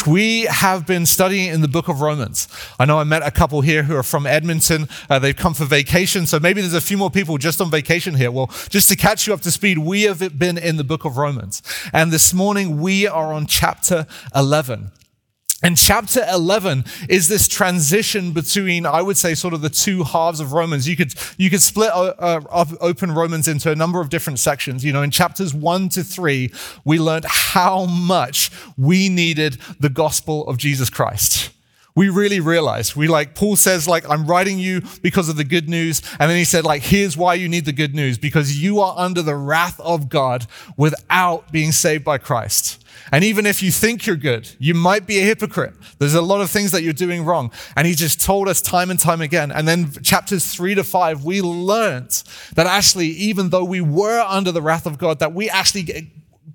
We have been studying in the book of Romans. I know I met a couple here who are from Edmonton. They've come for vacation, so maybe there's a few more people just on vacation here. Well, just to catch you up to speed, we have been in the book of Romans. And this morning we are on chapter 11. And chapter 11 is this transition between, I would say, sort of the two halves of Romans. You could split open Romans into a number of different sections. You know, in chapters 1 to 3, we learned how much we needed the gospel of Jesus Christ. We really realized, Paul says, I'm writing you because of the good news. And then he said, here's why you need the good news, because you are under the wrath of God without being saved by Christ. And even if you think you're good, you might be a hypocrite. There's a lot of things that you're doing wrong. And he just told us time and time again. And then chapters 3 to 5, we learned that actually, even though we were under the wrath of God, that we actually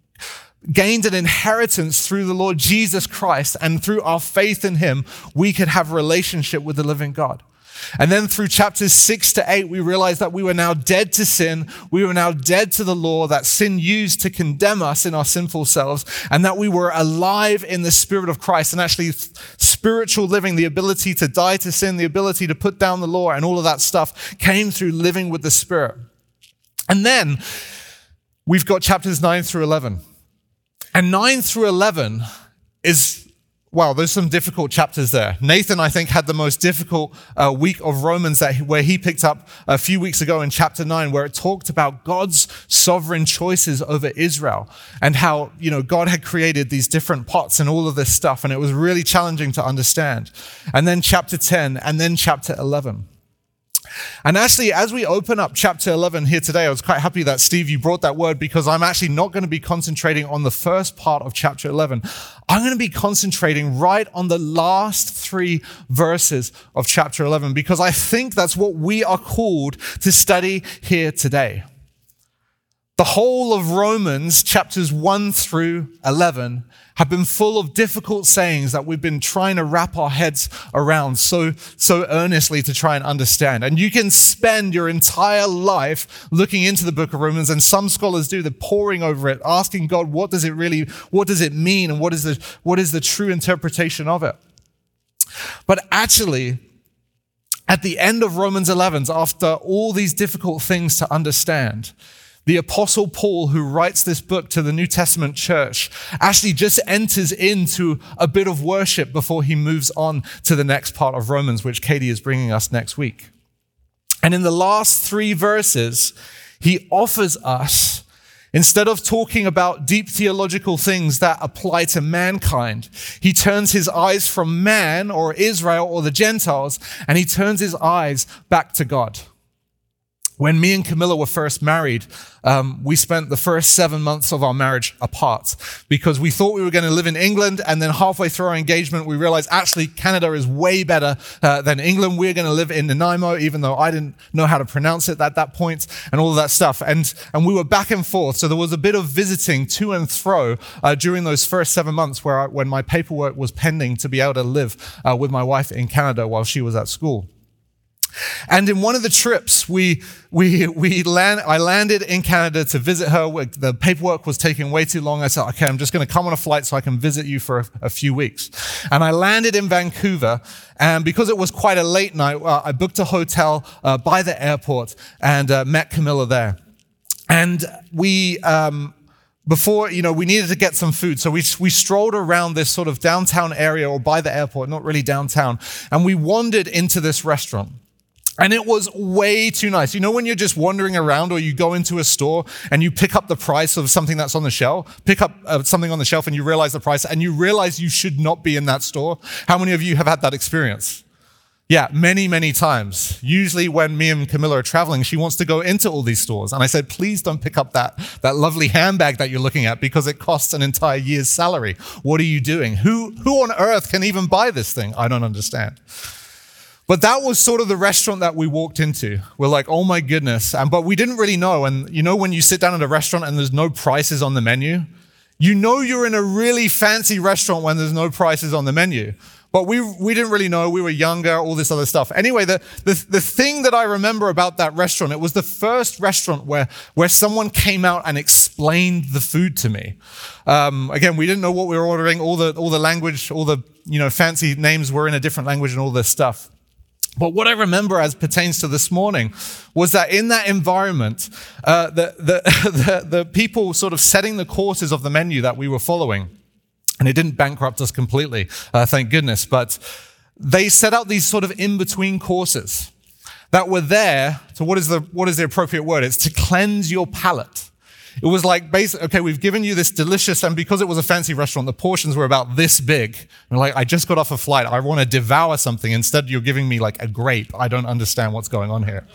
gained an inheritance through the Lord Jesus Christ, and through our faith in him, we could have a relationship with the living God. And then through chapters 6 to 8, we realized that we were now dead to sin. We were now dead to the law that sin used to condemn us in our sinful selves, and that we were alive in the Spirit of Christ. And actually, spiritual living, the ability to die to sin, the ability to put down the law, and all of that stuff came through living with the Spirit. And then we've got chapters 9 through 11. And 9 through 11 is, wow, there's some difficult chapters there. Nathan, I think, had the most difficult week of Romans where he picked up a few weeks ago in chapter 9, where it talked about God's sovereign choices over Israel and how, God had created these different pots and all of this stuff. And it was really challenging to understand. And then chapter 10 and then chapter 11. And actually, as we open up chapter 11 here today, I was quite happy that, Steve, you brought that word, because I'm actually not going to be concentrating on the first part of chapter 11. I'm going to be concentrating right on the last 3 verses of chapter 11, because I think that's what we are called to study here today. The whole of Romans, chapters 1 through 11, have been full of difficult sayings that we've been trying to wrap our heads around so earnestly to try and understand. And you can spend your entire life looking into the book of Romans, and some scholars do, they're poring over it, asking God, what does it mean, and what is the true interpretation of it? But actually, at the end of Romans 11, after all these difficult things to understand, the Apostle Paul, who writes this book to the New Testament church, actually just enters into a bit of worship before he moves on to the next part of Romans, which Katie is bringing us next week. And in the last 3 verses, he offers us, instead of talking about deep theological things that apply to mankind, he turns his eyes from man or Israel or the Gentiles, and he turns his eyes back to God. When me and Camilla were first married, we spent the first 7 months of our marriage apart, because we thought we were going to live in England, and then halfway through our engagement, we realized actually Canada is way better than England. We're going to live in Nanaimo, even though I didn't know how to pronounce it at that point, and all of that stuff. And we were back and forth, so there was a bit of visiting to and fro during those first 7 months when my paperwork was pending to be able to live with my wife in Canada while she was at school. And in one of the trips, I landed in Canada to visit her. The paperwork was taking way too long. I said, okay, I'm just going to come on a flight so I can visit you for a few weeks. And I landed in Vancouver, and because it was quite a late night, I booked a hotel by the airport and met Camilla there. And we needed to get some food. So we strolled around this sort of downtown area, or by the airport, not really downtown, and we wandered into this restaurant. And it was way too nice. You know when you're just wandering around, or you go into a store and you pick up the price of something that's on the shelf, pick up something on the shelf and you realize the price, and you realize you should not be in that store? How many of you have had that experience? Yeah, many, many times. Usually when me and Camilla are traveling, she wants to go into all these stores. And I said, please don't pick up that lovely handbag that you're looking at, because it costs an entire year's salary. What are you doing? Who on earth can even buy this thing? I don't understand. But that was sort of the restaurant that we walked into. We're like, oh my goodness. But we didn't really know. And you know when you sit down at a restaurant and there's no prices on the menu? You know you're in a really fancy restaurant when there's no prices on the menu. But we didn't really know. We were younger, all this other stuff. Anyway, the thing that I remember about that restaurant, it was the first restaurant where someone came out and explained explained the food to me. Again, we didn't know what we were ordering. All the language, all the fancy names were in a different language and all this stuff. But what I remember as pertains to this morning was that in that environment, the people sort of setting the courses of the menu that we were following, and it didn't bankrupt us completely, thank goodness, but they set out these sort of in-between courses that were there to, what is the appropriate word? It's to cleanse your palate. It was like, basically, okay, we've given you this delicious, and because it was a fancy restaurant, the portions were about this big. And like, I just got off a flight. I want to devour something. Instead, you're giving me like a grape. I don't understand what's going on here.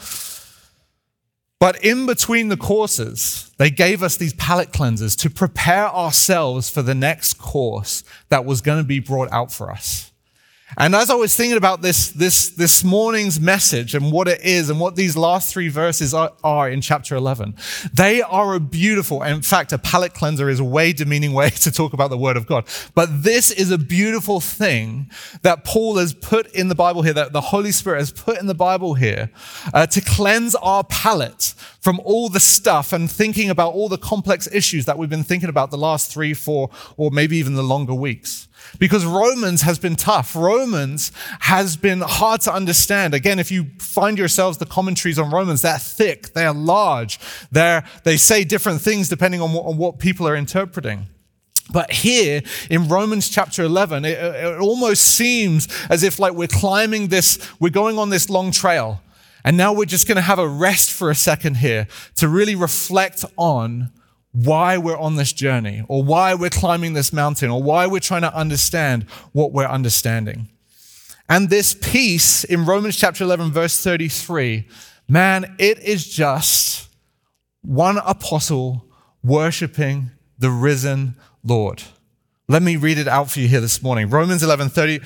But in between the courses, they gave us these palate cleansers to prepare ourselves for the next course that was going to be brought out for us. And as I was thinking about this morning's message and what it is and what these last 3 verses are in chapter 11, they are a beautiful, and in fact, a palate cleanser is a way demeaning way to talk about the word of God. But this is a beautiful thing that Paul has put in the Bible here, that the Holy Spirit has put in the Bible here to cleanse our palate from all the stuff and thinking about all the complex issues that we've been thinking about the last 3, 4, or maybe even the longer weeks. Because Romans has been tough. Romans has been hard to understand. Again, if you find yourselves the commentaries on Romans, they're thick, they're large, they say different things depending on what people are interpreting. But here in Romans chapter 11, it almost seems as if like we're going on this long trail. And now we're just going to have a rest for a second here to really reflect on why we're on this journey, or why we're climbing this mountain, or why we're trying to understand what we're understanding. And this piece in Romans chapter 11, verse 33, man, it is just one apostle worshiping the risen Lord. Let me read it out for you here this morning. Romans 11,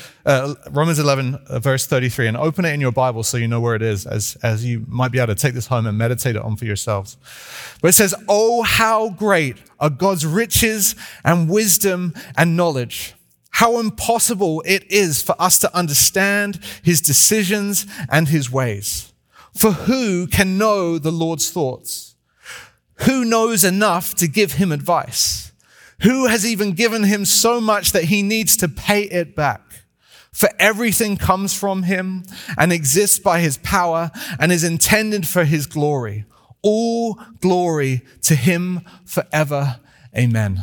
verse 33, and open it in your Bible so you know where it is, as you might be able to take this home and meditate it on for yourselves. But it says, "Oh, how great are God's riches and wisdom and knowledge. How impossible it is for us to understand his decisions and his ways. For who can know the Lord's thoughts? Who knows enough to give him advice? Who has even given him so much that he needs to pay it back? For everything comes from him and exists by his power and is intended for his glory. All glory to him forever. Amen."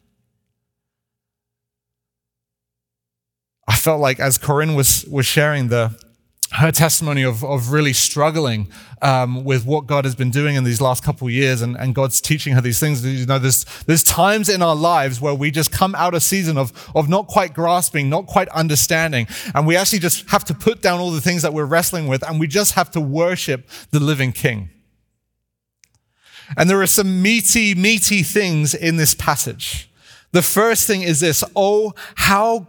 I felt like as Corinne was sharing her testimony of really struggling with what God has been doing in these last couple of years, and God's teaching her these things. There's times in our lives where we just come out a season of not quite grasping, not quite understanding, and we actually just have to put down all the things that we're wrestling with, and we just have to worship the living King. And there are some meaty things in this passage. The first thing is this: how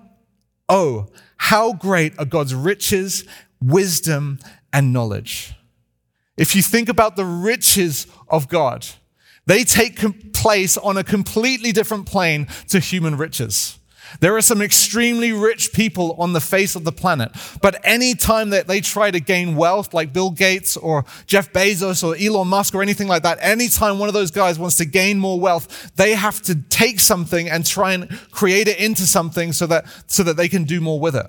great are God's riches, wisdom, and knowledge. If you think about the riches of God, they take place on a completely different plane to human riches. There are some extremely rich people on the face of the planet, but any time that they try to gain wealth, like Bill Gates or Jeff Bezos or Elon Musk or anything like that, anytime one of those guys wants to gain more wealth, they have to take something and try and create it into something so that they can do more with it.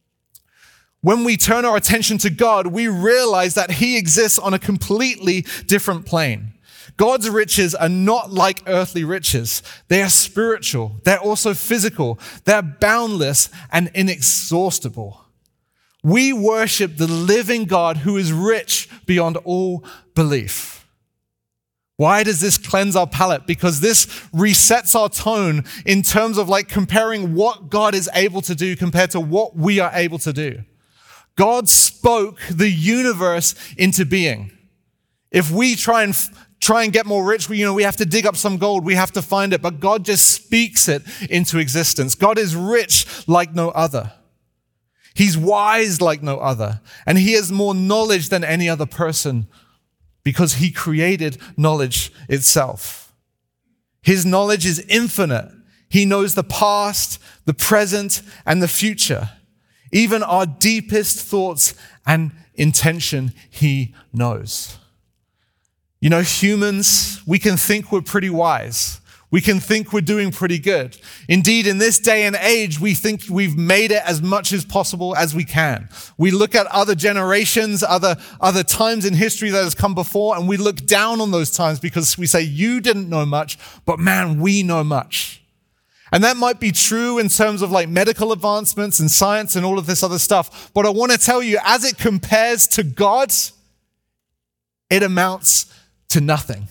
When we turn our attention to God, we realize that he exists on a completely different plane. God's riches are not like earthly riches. They are spiritual. They're also physical. They're boundless and inexhaustible. We worship the living God who is rich beyond all belief. Why does this cleanse our palate? Because this resets our tone in terms of like comparing what God is able to do compared to what we are able to do. God spoke the universe into being. If we try and get more rich, we have to dig up some gold, we have to find it, but God just speaks it into existence. God is rich like no other. He's wise like no other, and he has more knowledge than any other person because he created knowledge itself. His knowledge is infinite. He knows the past, the present, and the future. Even our deepest thoughts and intention, he knows. You know, humans, we can think we're pretty wise. We can think we're doing pretty good. Indeed, in this day and age, we think we've made it as much as possible as we can. We look at other generations, other times in history that has come before, and we look down on those times because we say, you didn't know much, but man, we know much. And that might be true in terms of like medical advancements and science and all of this other stuff. But I want to tell you, as it compares to God, it amounts to nothing.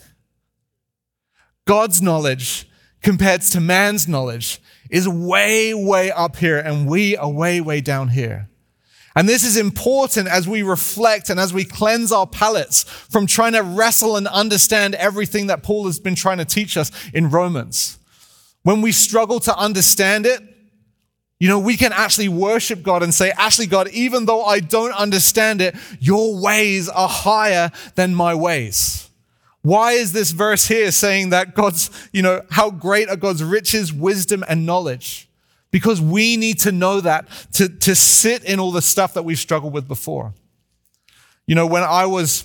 God's knowledge compared to man's knowledge is way, way up here, and we are way, way down here. And this is important as we reflect and as we cleanse our palates from trying to wrestle and understand everything that Paul has been trying to teach us in Romans. When we struggle to understand it, you know, we can actually worship God and say, actually, God, even though I don't understand it, your ways are higher than my ways. Why is this verse here saying that God's, you know, how great are God's riches, wisdom, and knowledge? Because we need to know that to sit in all the stuff that we've struggled with before. You know, when I was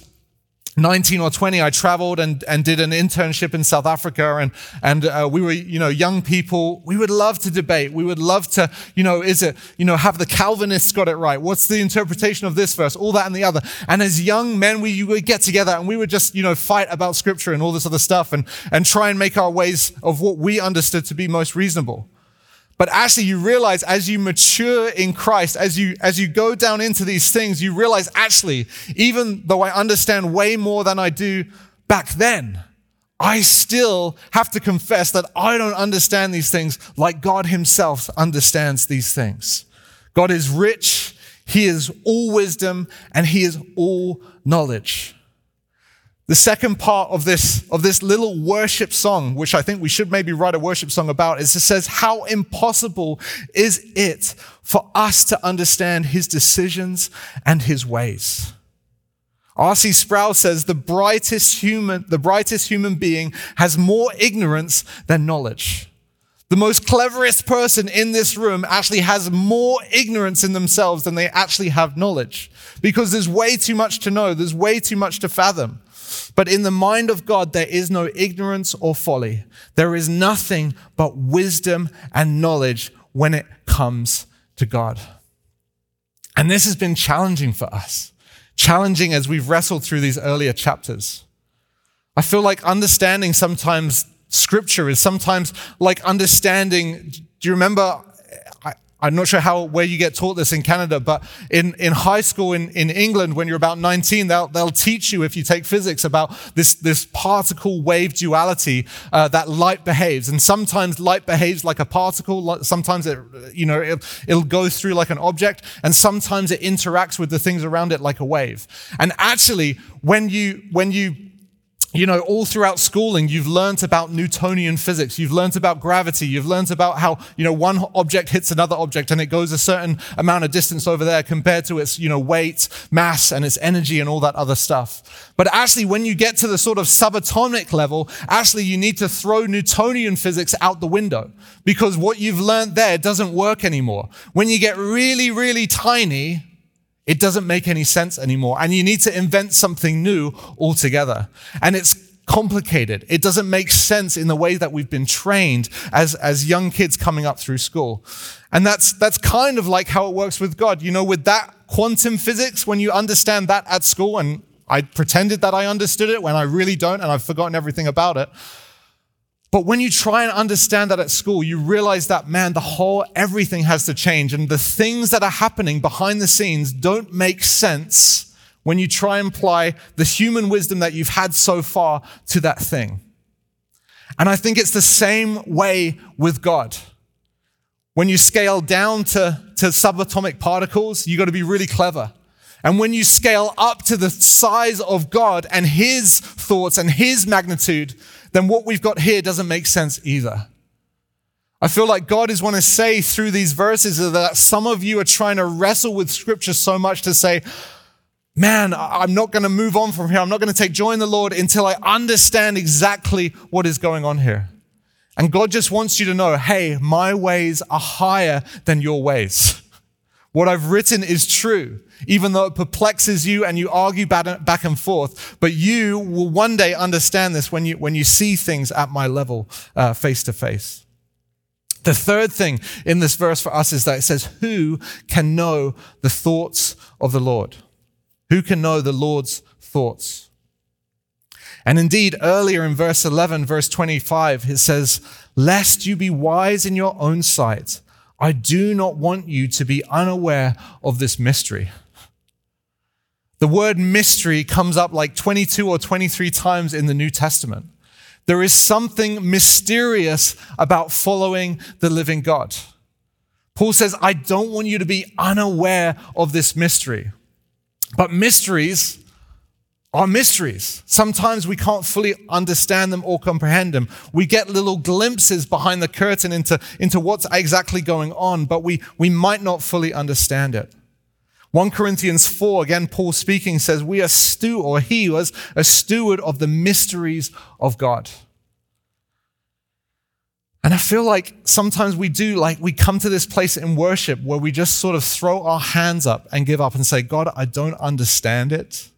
19 or 20, I traveled and did an internship in South Africa, and we were, you know, young people. We would love to debate. We would love to, you know, have the Calvinists got it right? What's the interpretation of this verse? All that and the other. And as young men, we would get together and we would just, you know, fight about scripture and all this other stuff and try and make our ways of what we understood to be most reasonable. But actually, you realize as you mature in Christ, as you go down into these things, you realize actually, even though I understand way more than I do back then, I still have to confess that I don't understand these things like God himself understands these things. God is rich, he is all wisdom, and he is all knowledge. The second part of this little worship song, which I think we should maybe write a worship song about, is it says, how impossible is it for us to understand his decisions and his ways? R.C. Sproul says, the brightest human being has more ignorance than knowledge. The most cleverest person in this room actually has more ignorance in themselves than they actually have knowledge, because there's way too much to know. There's way too much to fathom. But in the mind of God, there is no ignorance or folly. There is nothing but wisdom and knowledge when it comes to God. And this has been challenging for us. Challenging as we've wrestled through these earlier chapters. I feel like understanding sometimes scripture is sometimes like understanding, do you remember, I'm not sure where you get taught this in Canada, but in high school in England, when you're about 19, they'll teach you, if you take physics, about this particle wave duality that light behaves. And sometimes light behaves like a particle, sometimes it'll go through like an object, and sometimes it interacts with the things around it like a wave. And actually, when you know, all throughout schooling, you've learned about Newtonian physics. You've learned about gravity. You've learned about how, you know, one object hits another object and it goes a certain amount of distance over there compared to its, you know, weight, mass, and its energy and all that other stuff. But actually, when you get to the sort of subatomic level, actually, you need to throw Newtonian physics out the window, because what you've learned there doesn't work anymore. When you get really, really tiny, it doesn't make any sense anymore, and you need to invent something new altogether. And it's complicated. It doesn't make sense in the way that we've been trained as young kids coming up through school. And that's kind of like how it works with God. You know, with that quantum physics, when you understand that at school, and I pretended that I understood it when I really don't, and I've forgotten everything about it. But when you try and understand that at school, you realize that, man, everything has to change. And the things that are happening behind the scenes don't make sense when you try and apply the human wisdom that you've had so far to that thing. And I think it's the same way with God. When you scale down to subatomic particles, you got to be really clever. And when you scale up to the size of God and his thoughts and his magnitude, then what we've got here doesn't make sense either. I feel like God is want to say through these verses that some of you are trying to wrestle with scripture so much to say, man, I'm not going to move on from here. I'm not going to take joy in the Lord until I understand exactly what is going on here. And God just wants you to know, hey, my ways are higher than your ways. What I've written is true, even though it perplexes you and you argue back and forth. But you will one day understand this when you see things at my level, face to face. The third thing in this verse for us is that it says, who can know the thoughts of the Lord? Who can know the Lord's thoughts? And indeed, earlier in verse 11, verse 25, it says, lest you be wise in your own sight, I do not want you to be unaware of this mystery. The word mystery comes up like 22 or 23 times in the New Testament. There is something mysterious about following the living God. Paul says, I don't want you to be unaware of this mystery. But mysteries are mysteries. Sometimes we can't fully understand them or comprehend them. We get little glimpses behind the curtain into what's exactly going on, but we might not fully understand it. 1 Corinthians 4, again, Paul speaking, says, he was a steward of the mysteries of God. And I feel like sometimes we come to this place in worship where we just sort of throw our hands up and give up and say, God, I don't understand it.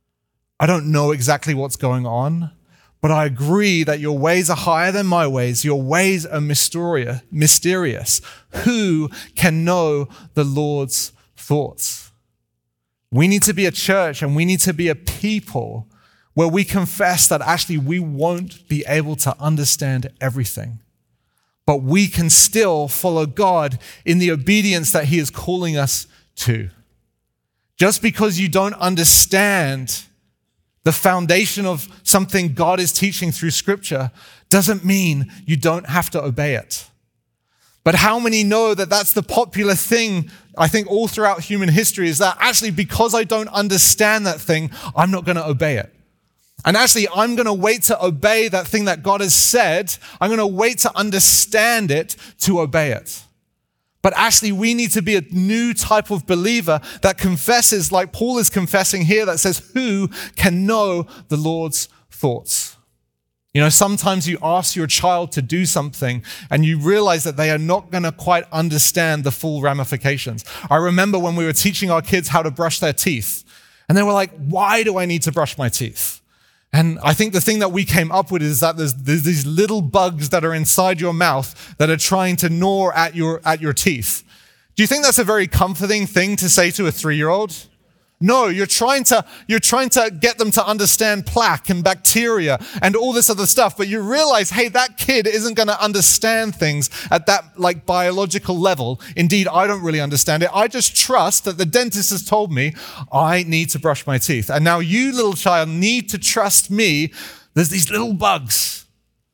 I don't know exactly what's going on, but I agree that your ways are higher than my ways. Your ways are mysterious. Who can know the Lord's thoughts? We need to be a church and we need to be a people where we confess that actually we won't be able to understand everything, but we can still follow God in the obedience that he is calling us to. Just because you don't understand the foundation of something God is teaching through Scripture doesn't mean you don't have to obey it. But how many know that that's the popular thing, I think, all throughout human history, is that actually because I don't understand that thing, I'm not going to obey it. And actually, I'm going to wait to obey that thing that God has said. I'm going to wait to understand it to obey it. But actually, we need to be a new type of believer that confesses, like Paul is confessing here, that says, who can know the Lord's thoughts? You know, sometimes you ask your child to do something and you realize that they are not going to quite understand the full ramifications. I remember when we were teaching our kids how to brush their teeth, and they were like, why do I need to brush my teeth? And I think the thing that we came up with is that there's these little bugs that are inside your mouth that are trying to gnaw at your teeth. Do you think that's a very comforting thing to say to a 3-year-old? No, you're trying to get them to understand plaque and bacteria and all this other stuff, but you realize, hey, that kid isn't going to understand things at that like biological level. Indeed, I don't really understand it. I just trust that the dentist has told me I need to brush my teeth. And now you, little child, need to trust me. There's these little bugs.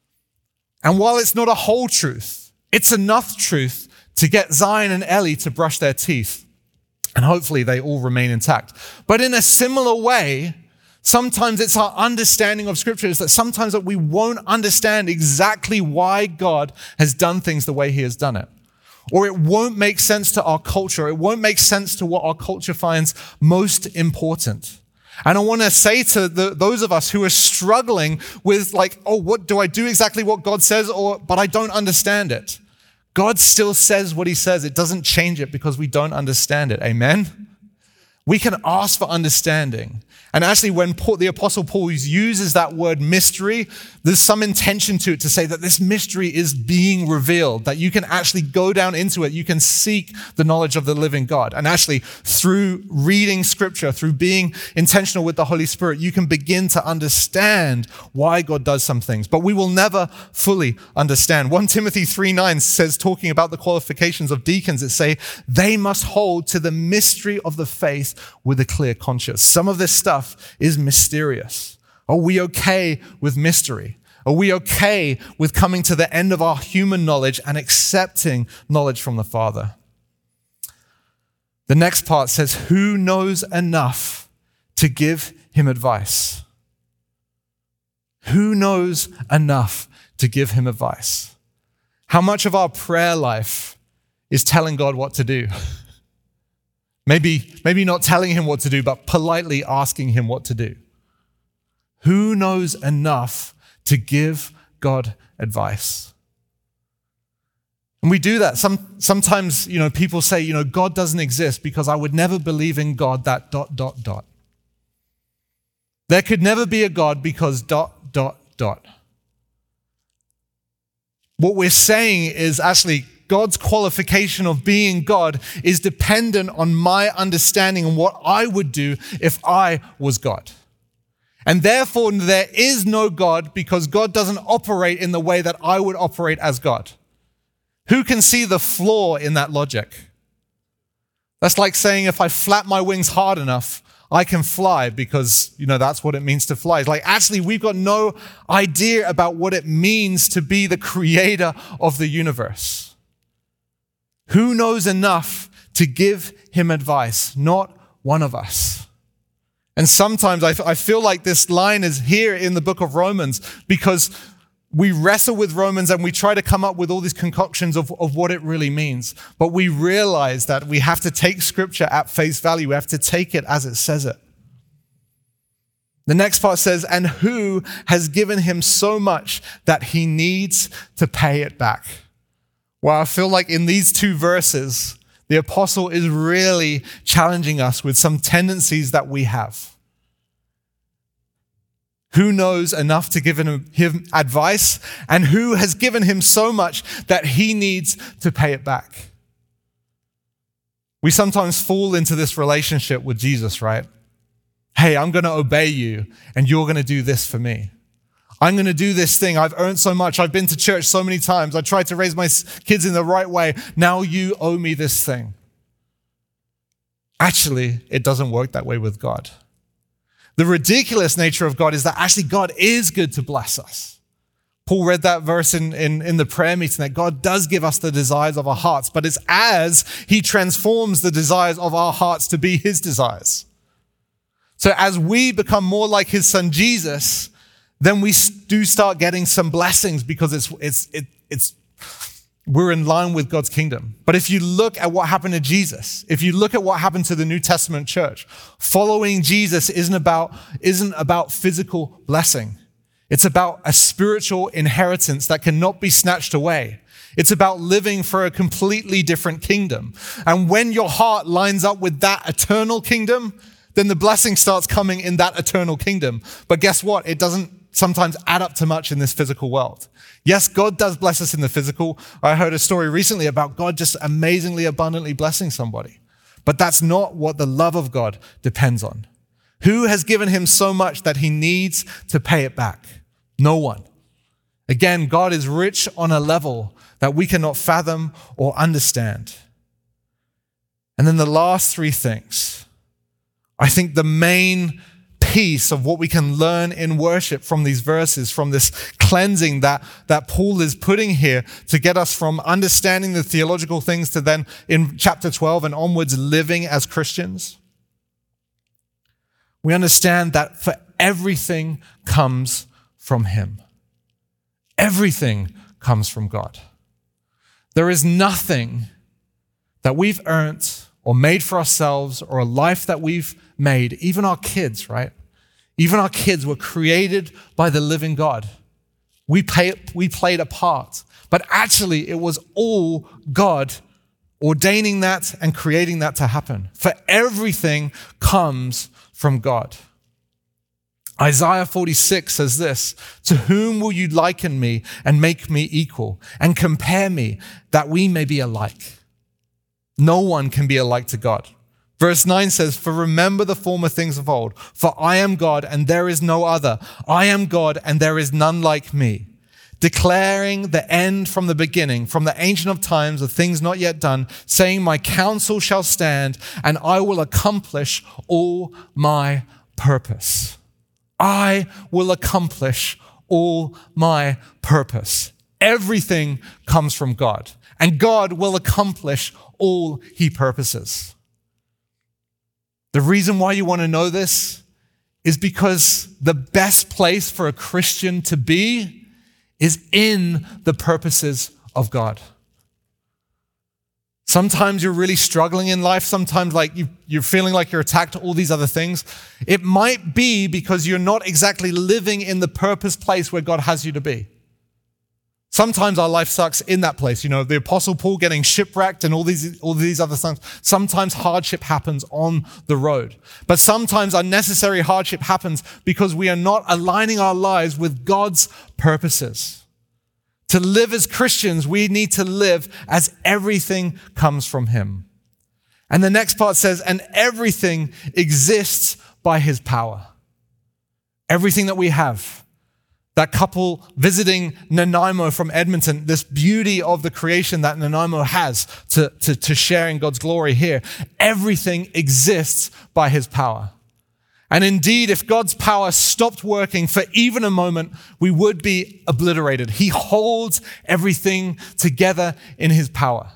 And while it's not a whole truth, it's enough truth to get Zion and Ellie to brush their teeth. And hopefully they all remain intact. But in a similar way, sometimes it's our understanding of Scripture is that sometimes that we won't understand exactly why God has done things the way he has done it. Or it won't make sense to our culture. It won't make sense to what our culture finds most important. And I want to say to those of us who are struggling with like, oh, what do I do exactly what God says, but I don't understand it. God still says what he says. It doesn't change it because we don't understand it. Amen? We can ask for understanding. And actually, when the Apostle Paul uses that word mystery, there's some intention to it to say that this mystery is being revealed, that you can actually go down into it. You can seek the knowledge of the living God. And actually, through reading Scripture, through being intentional with the Holy Spirit, you can begin to understand why God does some things. But we will never fully understand. 1 Timothy 3:9 says, talking about the qualifications of deacons, it say, they must hold to the mystery of the faith with a clear conscience. Some of this stuff is mysterious. Are we okay with mystery? Are we okay with coming to the end of our human knowledge and accepting knowledge from the Father? The next part says, who knows enough to give him advice? Who knows enough to give him advice? How much of our prayer life is telling God what to do? Maybe not telling him what to do, but politely asking him what to do. Who knows enough to give God advice? And we do that. Sometimes, people say, God doesn't exist because I would never believe in God that ... There could never be a God because ... What we're saying is actually God's qualification of being God is dependent on my understanding and what I would do if I was God. And therefore, there is no God because God doesn't operate in the way that I would operate as God. Who can see the flaw in that logic? That's like saying if I flap my wings hard enough, I can fly because, that's what it means to fly. It's like, actually, we've got no idea about what it means to be the creator of the universe. Who knows enough to give him advice? Not one of us. And sometimes I feel like this line is here in the book of Romans because we wrestle with Romans and we try to come up with all these concoctions of what it really means. But we realize that we have to take scripture at face value. We have to take it as it says it. The next part says, and who has given him so much that he needs to pay it back? Well, I feel like in these two verses, the apostle is really challenging us with some tendencies that we have. Who knows enough to give him advice, and who has given him so much that he needs to pay it back? We sometimes fall into this relationship with Jesus, right? Hey, I'm going to obey you, and you're going to do this for me. I'm going to do this thing. I've earned so much. I've been to church so many times. I tried to raise my kids in the right way. Now you owe me this thing. Actually, it doesn't work that way with God. The ridiculous nature of God is that actually God is good to bless us. Paul read that verse in the prayer meeting that God does give us the desires of our hearts, but it's as he transforms the desires of our hearts to be his desires. So as we become more like his son Jesus, then we do start getting some blessings because we're in line with God's kingdom. But if you look at what happened to Jesus, if you look at what happened to the New Testament church, following Jesus isn't about physical blessing. It's about a spiritual inheritance that cannot be snatched away. It's about living for a completely different kingdom. And when your heart lines up with that eternal kingdom, then the blessing starts coming in that eternal kingdom. But guess what? It doesn't sometimes add up to much in this physical world. Yes, God does bless us in the physical. I heard a story recently about God just amazingly, abundantly blessing somebody. But that's not what the love of God depends on. Who has given him so much that he needs to pay it back? No one. Again, God is rich on a level that we cannot fathom or understand. And then the last three things. I think the main piece of what we can learn in worship from these verses, from this cleansing that Paul is putting here to get us from understanding the theological things to then in chapter 12 and onwards living as Christians. We understand that for everything comes from him. Everything comes from God. There is nothing that we've earned or made for ourselves or a life that we've made, even our kids, right? Even our kids were created by the living God. We played a part, but actually it was all God ordaining that and creating that to happen. For everything comes from God. Isaiah 46 says this, "To whom will you liken me and make me equal and compare me that we may be alike?" No one can be alike to God. Verse 9 says, "For remember the former things of old, for I am God and there is no other. I am God and there is none like me, declaring the end from the beginning, from the ancient of times, of things not yet done, saying my counsel shall stand and I will accomplish all my purpose." I will accomplish all my purpose. Everything comes from God, and God will accomplish all he purposes. The reason why you want to know this is because the best place for a Christian to be is in the purposes of God. Sometimes you're really struggling in life. Sometimes you're feeling like you're attacked, all these other things. It might be because you're not exactly living in the purpose place where God has you to be. Sometimes our life sucks in that place. You know, the Apostle Paul getting shipwrecked and all these other things. Sometimes hardship happens on the road. But sometimes unnecessary hardship happens because we are not aligning our lives with God's purposes. To live as Christians, we need to live as everything comes from Him. And the next part says, and everything exists by His power. Everything that we have. That couple visiting Nanaimo from Edmonton, this beauty of the creation that Nanaimo has to share in God's glory here. Everything exists by His power. And indeed, if God's power stopped working for even a moment, we would be obliterated. He holds everything together in His power.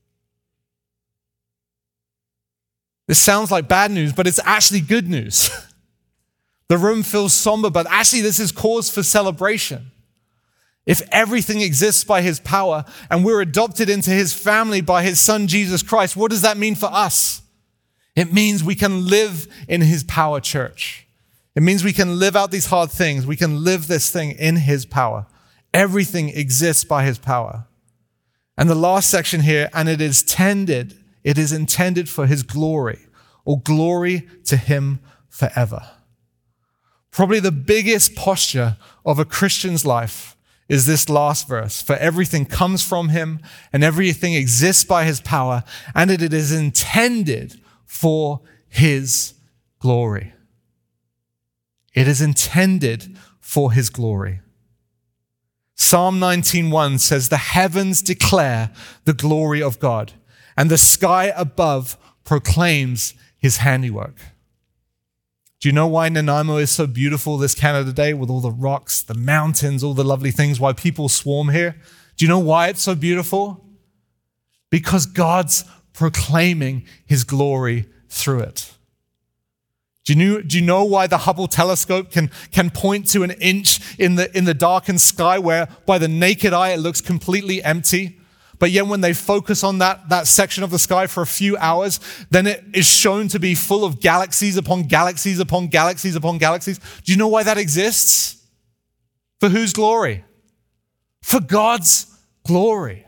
This sounds like bad news, but it's actually good news. The room feels somber, but actually this is cause for celebration. If everything exists by His power and we're adopted into His family by His Son, Jesus Christ, what does that mean for us? It means we can live in His power, church. It means we can live out these hard things. We can live this thing in His power. Everything exists by His power. And the last section here, and it is intended for His glory, or glory to Him forever. Probably the biggest posture of a Christian's life is this last verse. For everything comes from Him and everything exists by His power, and it is intended for His glory. It is intended for His glory. Psalm 19:1 says, the heavens declare the glory of God, and the sky above proclaims His handiwork. Do you know why Nanaimo is so beautiful this Canada Day with all the rocks, the mountains, all the lovely things, why people swarm here? Do you know why it's so beautiful? Because God's proclaiming His glory through it. Do you know why the Hubble telescope can point to an inch in the darkened sky where by the naked eye it looks completely empty? But yet when they focus on that section of the sky for a few hours, then it is shown to be full of galaxies upon galaxies upon galaxies upon galaxies. Do you know why that exists? For whose glory? For God's glory.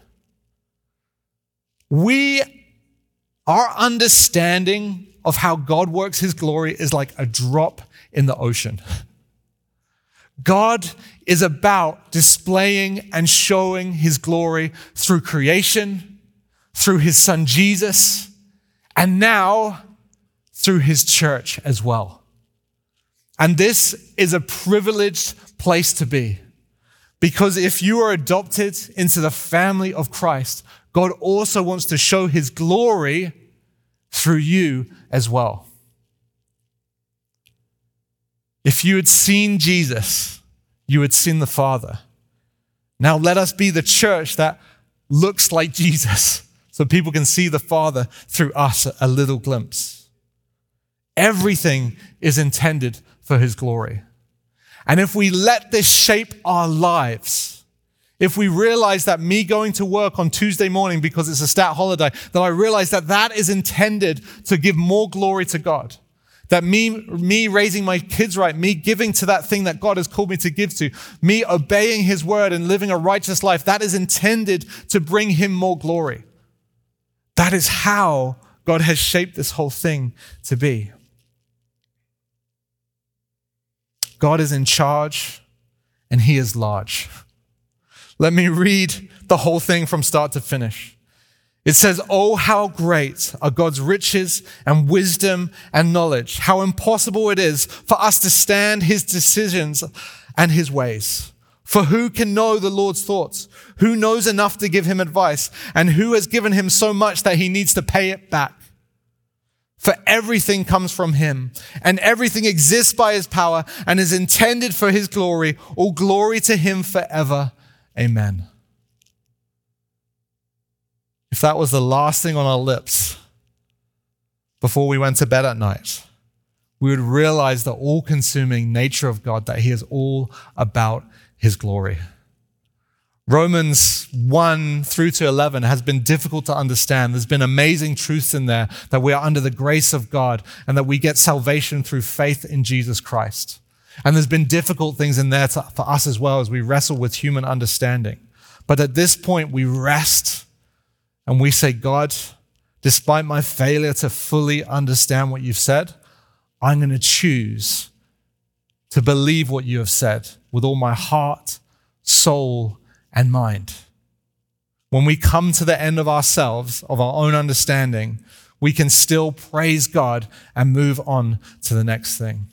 Our understanding of how God works His glory is like a drop in the ocean. God is about displaying and showing His glory through creation, through His Son Jesus, and now through His church as well. And this is a privileged place to be, because if you are adopted into the family of Christ, God also wants to show His glory through you as well. If you had seen Jesus, you had seen the Father. Now let us be the church that looks like Jesus so people can see the Father through us, a little glimpse. Everything is intended for His glory. And if we let this shape our lives, if we realize that me going to work on Tuesday morning because it's a stat holiday, that I realize that is intended to give more glory to God. That me raising my kids right, me giving to that thing that God has called me to give to, me obeying His word and living a righteous life, that is intended to bring Him more glory. That is how God has shaped this whole thing to be. God is in charge and He is large. Let me read the whole thing from start to finish. It says, oh, how great are God's riches and wisdom and knowledge. How impossible it is for us to stand His decisions and His ways. For who can know the Lord's thoughts? Who knows enough to give Him advice? And who has given Him so much that He needs to pay it back? For everything comes from Him, and everything exists by His power and is intended for His glory. All glory to Him forever. Amen. If that was the last thing on our lips before we went to bed at night, we would realize the all-consuming nature of God, that He is all about His glory. Romans 1 through to 11 has been difficult to understand. There's been amazing truths in there that we are under the grace of God and that we get salvation through faith in Jesus Christ. And there's been difficult things in there for us as well as we wrestle with human understanding. But at this point, we rest and we say, God, despite my failure to fully understand what you've said, I'm going to choose to believe what you have said with all my heart, soul, and mind. When we come to the end of ourselves, of our own understanding, we can still praise God and move on to the next thing.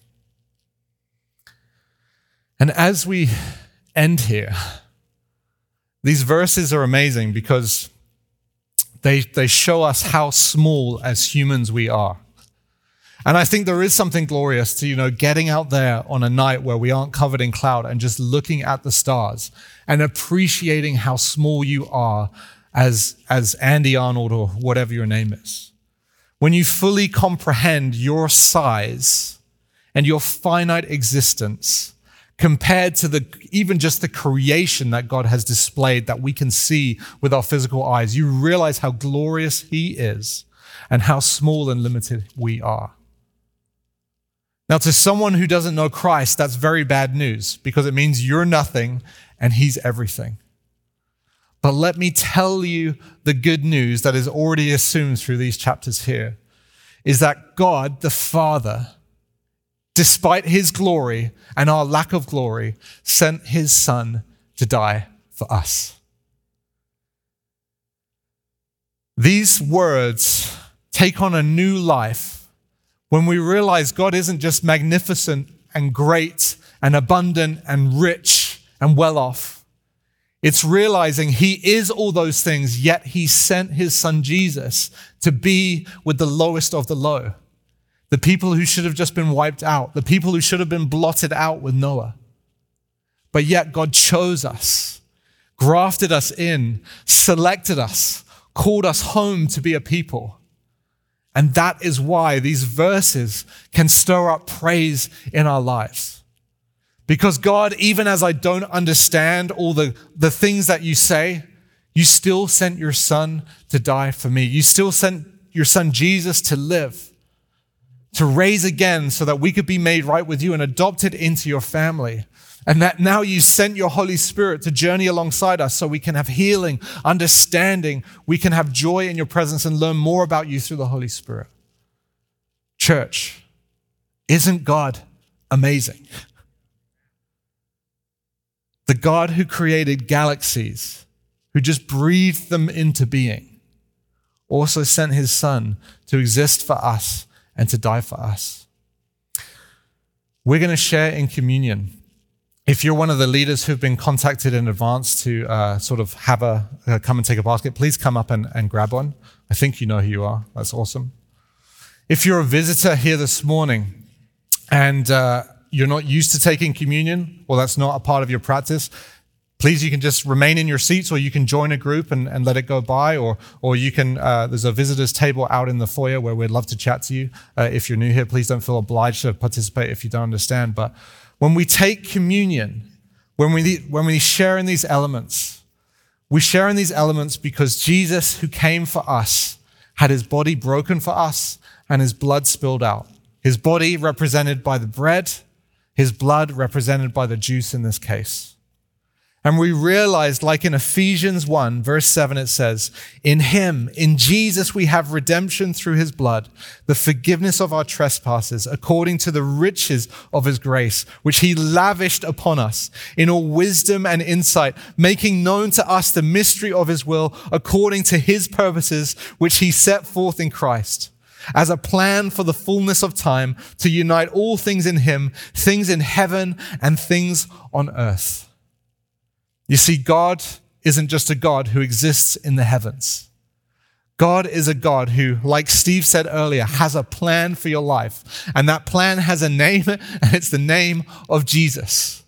And as we end here, these verses are amazing because they show us how small as humans we are. And I think there is something glorious to, getting out there on a night where we aren't covered in cloud and just looking at the stars and appreciating how small you are as Andy Arnold or whatever your name is. When you fully comprehend your size and your finite existence compared to even just the creation that God has displayed that we can see with our physical eyes, you realize how glorious He is and how small and limited we are. Now, to someone who doesn't know Christ, that's very bad news because it means you're nothing and He's everything. But let me tell you the good news that is already assumed through these chapters here, is that God, the Father, despite His glory and our lack of glory, sent His Son to die for us. These words take on a new life when we realize God isn't just magnificent and great and abundant and rich and well off. It's realizing He is all those things, yet He sent His Son Jesus to be with the lowest of the low. The people who should have just been wiped out, the people who should have been blotted out with Noah. But yet God chose us, grafted us in, selected us, called us home to be a people. And that is why these verses can stir up praise in our lives. Because God, even as I don't understand all the things that you say, you still sent your Son to die for me. You still sent your Son Jesus to live, to raise again so that we could be made right with you and adopted into your family. And that now you sent your Holy Spirit to journey alongside us so we can have healing, understanding, we can have joy in your presence and learn more about you through the Holy Spirit. Church, isn't God amazing? The God who created galaxies, who just breathed them into being, also sent His Son to exist for us and to die for us. We're going to share in communion. If you're one of the leaders who've been contacted in advance to sort of have come and take a basket, please come up and grab one. I think you know who you are. That's awesome. If you're a visitor here this morning and you're not used to taking communion, or that's not a part of your practice, please, you can just remain in your seats, or you can join a group and let it go by, or you can, there's a visitors table out in the foyer where we'd love to chat to you. If you're new here, please don't feel obliged to participate if you don't understand. But when we take communion, when we share in these elements, we share in these elements because Jesus, who came for us, had His body broken for us and His blood spilled out. His body represented by the bread, His blood represented by the juice in this case. And we realized, like in Ephesians 1, verse 7, it says, in Him, in Jesus, we have redemption through His blood, the forgiveness of our trespasses, according to the riches of His grace, which He lavished upon us in all wisdom and insight, making known to us the mystery of His will, according to His purposes, which He set forth in Christ, as a plan for the fullness of time, to unite all things in Him, things in heaven and things on earth. You see, God isn't just a God who exists in the heavens. God is a God who, like Steve said earlier, has a plan for your life. And that plan has a name, and it's the name of Jesus.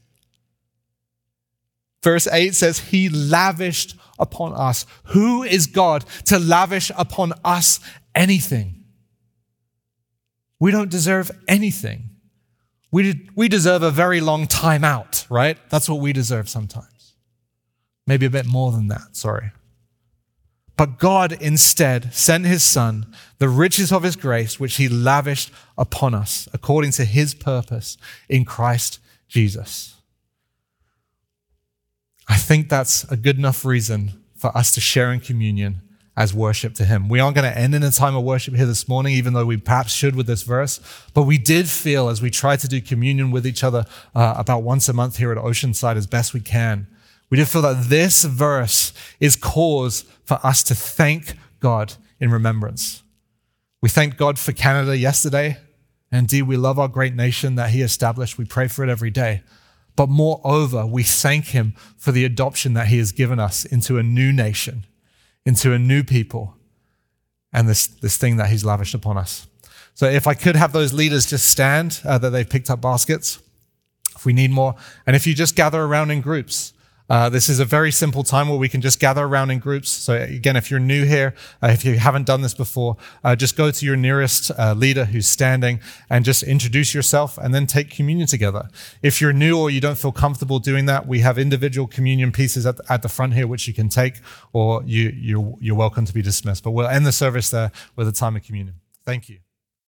Verse 8 says, He lavished upon us. Who is God to lavish upon us anything? We don't deserve anything. We deserve a very long time out, right? That's what we deserve sometimes. Maybe a bit more than that, sorry. But God instead sent His Son, the riches of His grace, which He lavished upon us according to His purpose in Christ Jesus. I think that's a good enough reason for us to share in communion as worship to him. We aren't going to end in a time of worship here this morning, even though we perhaps should with this verse. But we did feel, as we tried to do communion with each other about once a month here at Oceanside as best we can, we did feel that this verse is cause for us to thank God in remembrance. We thanked God for Canada yesterday. And indeed, we love our great nation that he established. We pray for it every day. But moreover, we thank him for the adoption that he has given us into a new nation, into a new people, and this thing that he's lavished upon us. So if I could have those leaders just stand, that they've picked up baskets, if we need more. And if you just gather around in groups, this is a very simple time where we can just gather around in groups. So again, if you're new here, if you haven't done this before, just go to your nearest leader who's standing and just introduce yourself and then take communion together. If you're new or you don't feel comfortable doing that, we have individual communion pieces at the front here which you can take, or you're welcome to be dismissed. But we'll end the service there with a time of communion. Thank you.